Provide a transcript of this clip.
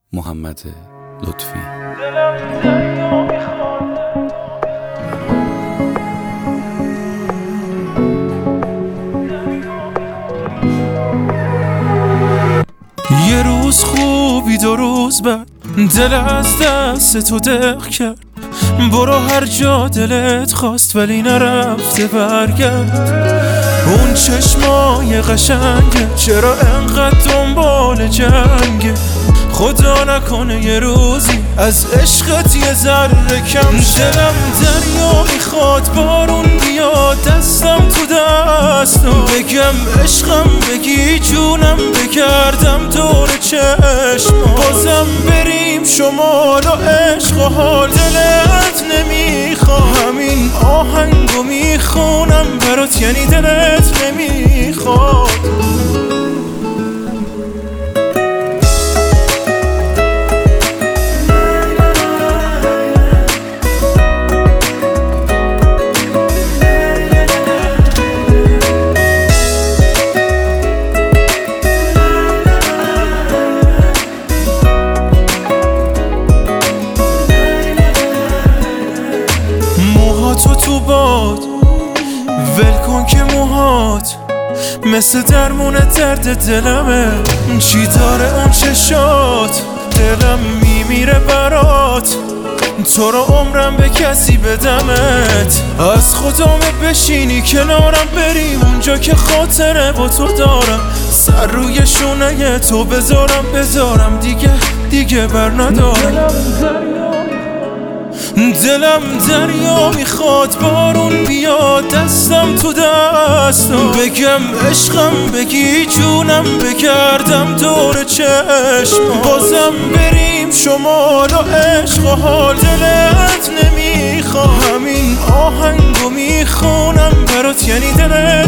محمد لطفی. یه روز خوبی 2 روز بعد دل از دست تو دق کرد. برو هر جا دلت خواست ولی نرفته برگرد. اون چشمای قشنگه چرا انقدر دنبال جنگه؟ خدا نکنه یه روزی از عشقت یه ذره کم شه. دلم دریا میخواد بارون بیاد دستم تو دستم، بگم عشقم بگی جونم بگردم دور چشم. بازم بریم شمال و عشق و حال دلت نمیخواد. همین آهنگو میخونم برات یعنی دلت نمیخواد. تو باد ول کن که موهات مثل درمون درد دلمه. چی داره اون چشات؟ دلم میمیره برات، تو رو عمرم به کسی بدمت. از خدامه بشینی کنارم بریم اونجا که خاطره با تو دارم. سر روی شونه تو بذارم دیگه بر ندارم. دلم دریا میخواد بارون بیاد دستم تو دستم، بگم عشقم بگی جونم بگردم دور چشم. بازم بریم شمال و عشق و حال دلت نمیخواد. همین آهنگو میخونم برات یعنی دلت